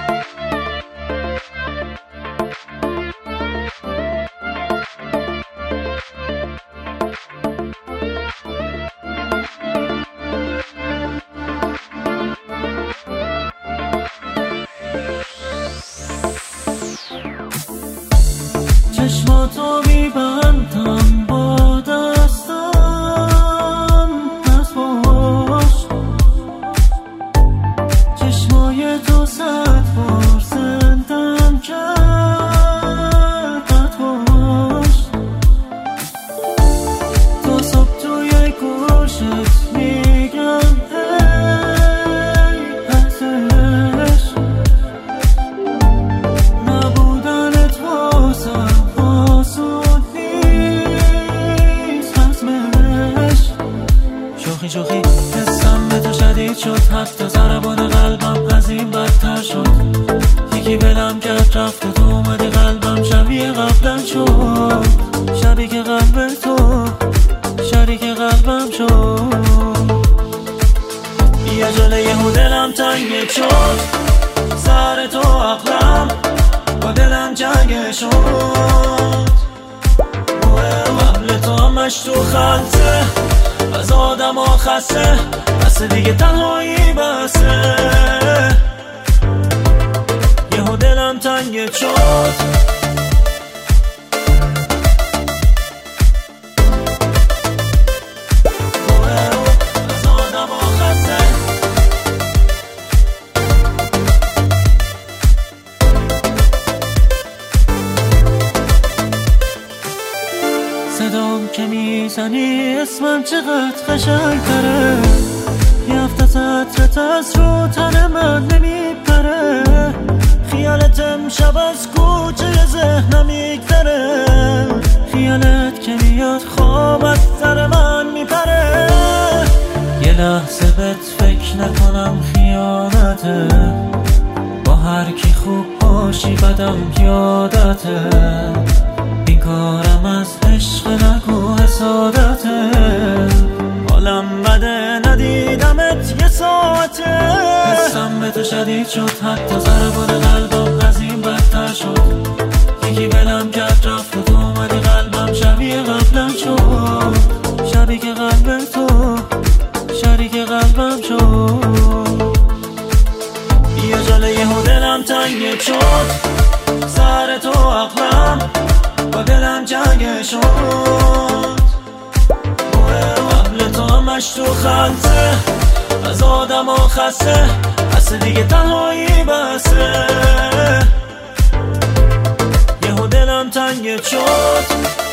چشماتو میبندم با دستم پس باش، چشمای تو 100 بار زندم کرد باش. تا صبح توی گوشت میگم هی ازش، نبودنت واسم شوخی حسم به تو شدید شد، حتی ضربان قلبم از این بدتر شد. یکی بلم کرد رفت و تو اومدی قلبم شبیه قبلا شد، شبیه که قلب تو شریک قلبم شد. یه جله یهو دلم تنگ شد، سر تو عقلم با دلم جنگ شد. قبل تو همش تو خلطه، از آدم ها خسته، بس دیگه تنهایی بسه. یهو دلم تنگ شد، از آدم ها خسته. صدام که میزنی اسمم چقدر قشنگ‌تره، یه هفته عطرت از رو تن من نمیپره. خیالت امشب از کوچه ذهنم میگذره، خیالت که میاد خواب از سر من میپره. یه لحظه بهت فکر نکنم خیانته، با هر کی خوب باشی بدم یادته. این کارم از عشق نگو حسادته، حالم بده ندیدمت یه ساعته. حسم به تو شدید شد، حتی ضربان قلبم از این بدتر شد. یکی بلم کرد رفت و تو اومدی قلبم شبیه قبلا شد، شبیه که قلب تو شریک قلبم شد. یه جله یهو دلم تنگ شد، سر تو عقلم با دلم جنگ شد. قبل تو همش تو خلطه، از آدم ها خسته، بس دیگه تنهایی بسه. یهو دلم تنگ شد.